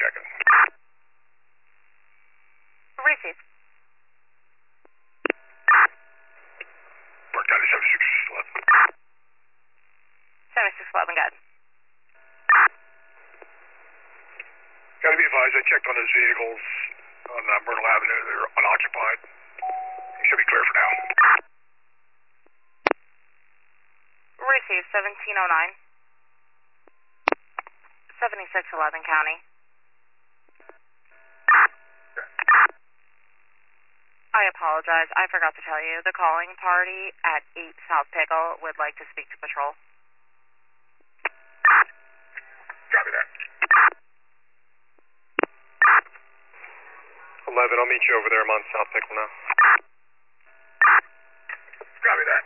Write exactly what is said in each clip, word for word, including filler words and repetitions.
checking. Received. Park County seven six eleven. seventy-six eleven, got it. Gotta be advised, I checked on those vehicles on uh, Myrtle Avenue. They're unoccupied. You should be clear for now. Received, seventeen oh nine. seventy-six eleven County. I apologize. I forgot to tell you. The calling party at eight South Pickle would like to speak to patrol. Copy that. eleven, I'll meet you over there. I'm on South Pickle now. Copy that.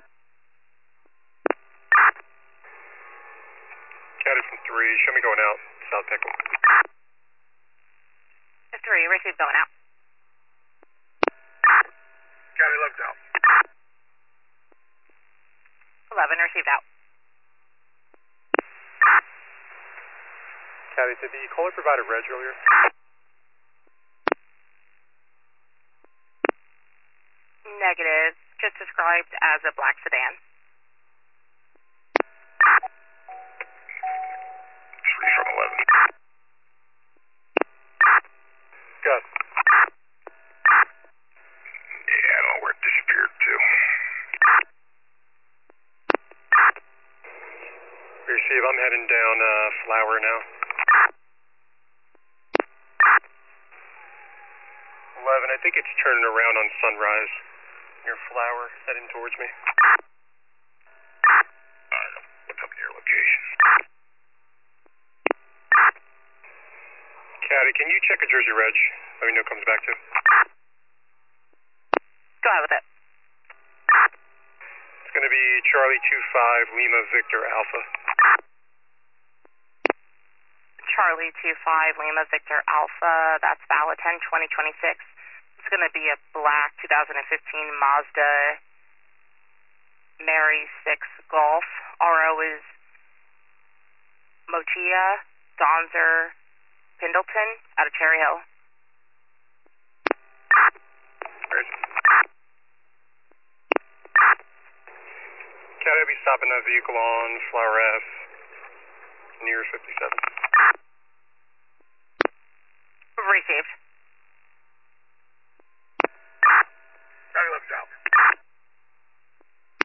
County from three, show me going out, South Pickle. three, received, going out. County eleven's out. eleven, received, out. County, did the caller provide a reg earlier? Negative, just described as a black sedan. Three from eleven. Gus. Yeah, I don't know where it disappeared to. Receive, I'm heading down uh, Flower now. eleven, I think it's turning around on Sunrise. Near Flower, heading towards me. Alright, what's up in your location? Caddy, can you check a Jersey Reg? Let me know it comes back to. Go ahead with it. It's going to be Charlie two five, Lima Victor Alpha. Charlie two five, Lima Victor Alpha. That's valid ten twenty twenty-six. It's going to be a black two thousand fifteen Mazda Mary six Golf. R O is Mochia, Donzer, Pendleton, out of Cherry Hill. Can I be stopping that vehicle on Flower Ave near fifty-seven? Received.